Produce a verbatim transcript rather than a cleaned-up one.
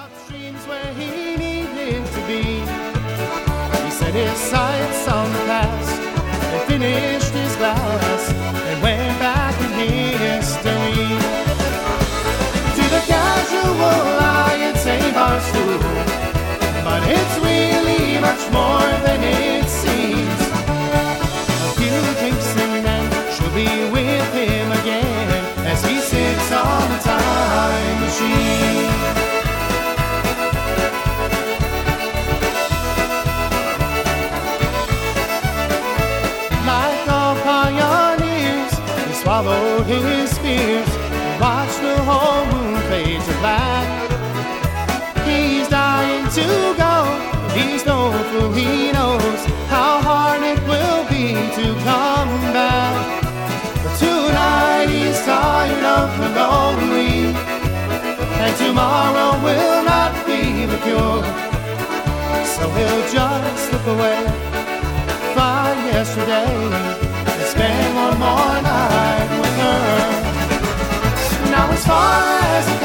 Streams where he needed to be. He set his sights on the past and finished his glass and went back in history. To the casual eye, it's a bar stool, but it's really much more than it seems. A few drinks and then she'll be with him again as he sits on the time machine. Like all pioneers, he swallowed his fears and watched the whole moon fade to black. He's dying to go, he's no fool, he knows how hard it will be to come back. But tonight he's tired of the lonely, and tomorrow will not be the cure. So he'll just slip away, find yesterday, and spend one more night with her. Now as far as